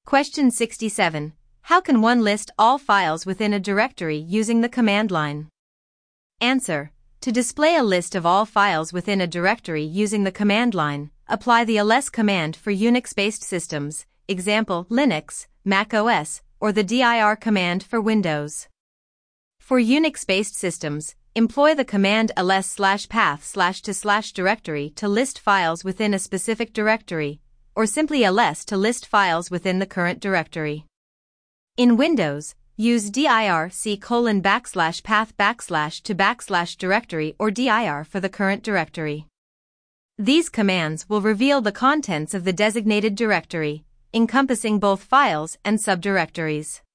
Question 67. How can one list all files within a directory using the command line? Answer. To display a list of all files within a directory using the command line, apply the ls command for Unix-based systems, example Linux, Mac OS, or the dir command for Windows. For Unix-based systems, employ the command ls/path/to/directory to list files within a specific directory, or simply ls to list files within the current directory. In Windows, use dir/path/to/directory or dir for the current directory. These commands will reveal the contents of the designated directory, encompassing both files and subdirectories.